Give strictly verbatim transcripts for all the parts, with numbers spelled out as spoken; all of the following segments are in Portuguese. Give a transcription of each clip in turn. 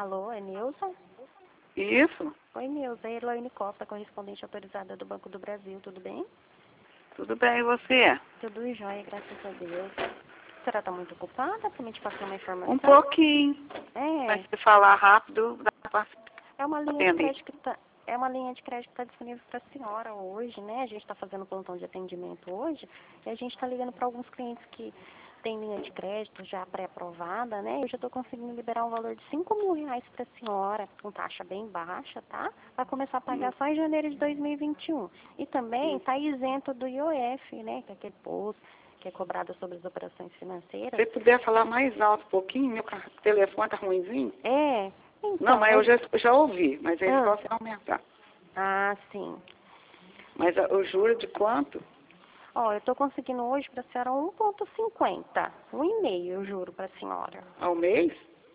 Alô, é Nilza? Isso, Oi, Nilza. É Elaine Costa, correspondente autorizada do Banco do Brasil. Tudo bem? tudo bem, e você? Tudo jóia, graças a Deus. A senhora está muito ocupada para me te passar uma informação? Um pouquinho, mas É, se falar rápido, dá pra é uma linha de atender. crédito que tá, é uma linha de crédito que está disponível para a senhora hoje, né? A gente está fazendo plantão de atendimento hoje e a gente está ligando para alguns clientes que têm linha de crédito já pré-aprovada, né? Eu já estou conseguindo liberar um valor de cinco mil reais para a senhora, com taxa bem baixa, tá? Vai começar a pagar só em janeiro de dois mil e vinte e um. E também está isento do I O F, né? Que é aquele posto que é cobrado sobre as operações financeiras. Se puder falar mais alto um pouquinho, meu ca- telefone tá ruimzinho. É, então... Não, mas eu hoje- já, já ouvi, mas é Ah. só se aumentar. Ah, sim. Mas a- o juro de quanto? Ó, eu estou conseguindo hoje para a senhora um ponto cinquenta. Um e meio, eu juro para a senhora. Ao mês?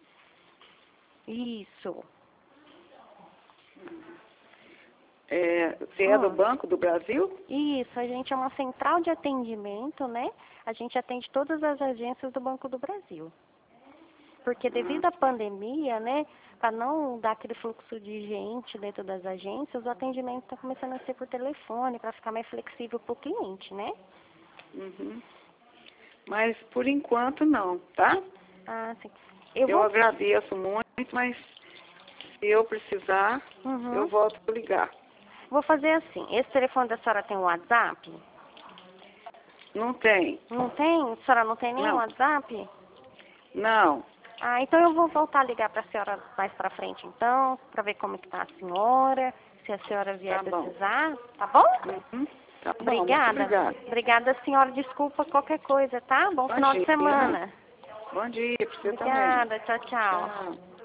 Isso. É, você é do Hum. Banco do Brasil? Isso, a gente é uma central de atendimento, né? A gente atende todas as agências do Banco do Brasil. Porque devido à pandemia, né, para não dar aquele fluxo de gente dentro das agências, o atendimento está começando a ser por telefone, para ficar mais flexível para o cliente, né? Uhum. Mas por enquanto não, tá? Ah, sim. Eu Eu vou... agradeço muito, mas se eu precisar, Uhum. eu volto a ligar. Vou fazer assim, esse telefone da senhora tem um WhatsApp? Não tem? Não tem? A senhora não tem nem Não. WhatsApp? Não. Ah, então eu vou voltar a ligar para a senhora mais para frente, então, para ver como que tá a senhora, se a senhora vier Tá bom. precisar, tá bom? Uhum. Tá bom, muito Obrigada. obrigada. Obrigada, senhora. Desculpa qualquer coisa, tá? Bom final de Imagina. semana. Bom dia para você também. Obrigada. Tchau, tchau. Tchau.